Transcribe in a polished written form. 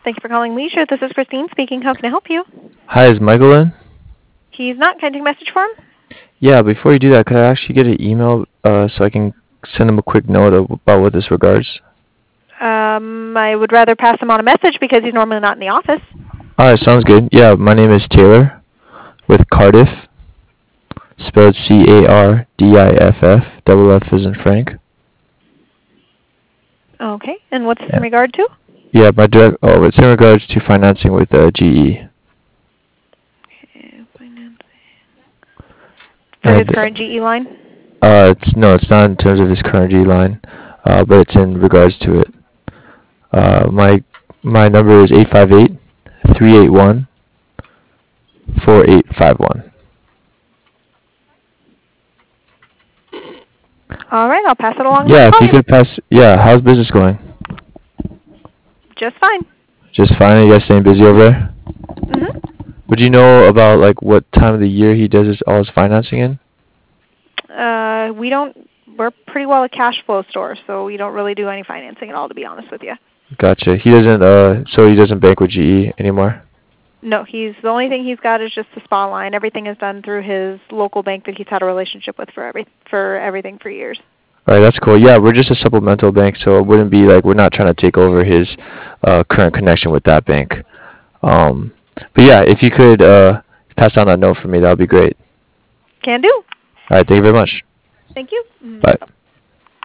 Thank you for calling Leisure. This is Christine speaking. How can I help you? Hi, is Michael in? He's not. Can I take a message for him? Yeah, before you do that, could I actually get an email so I can send him a quick note about what this regards? I would rather pass him on a message because he's normally not in the office. Alright, sounds good. Yeah, my name is Taylor with Cardiff, spelled Cardiff, double F as in Frank. Okay. And what's this Yeah. in regard to? Yeah, it's in regards to financing with GE. Okay, financing. For his current GE line? It's not in terms of his current G line, but it's in regards to it. My number is 858-381-4851. All right. I'll pass it along. Yeah, if you could pass. Yeah, how's business going? Just fine. Just fine. You guys staying busy over there? Mhm. Would you know about like what time of the year he does all his financing in? We don't. We're pretty well a cash flow store, so we don't really do any financing at all, to be honest with you. Gotcha. He doesn't. So he doesn't bank with GE anymore. No, the only thing he's got is just the spa line. Everything is done through his local bank that he's had a relationship with for everything for years. All right, that's cool. Yeah, we're just a supplemental bank, so it wouldn't be like we're not trying to take over his current connection with that bank. But yeah, if you could pass on that note for me, that would be great. Can do. All right, thank you very much. Thank you. Bye.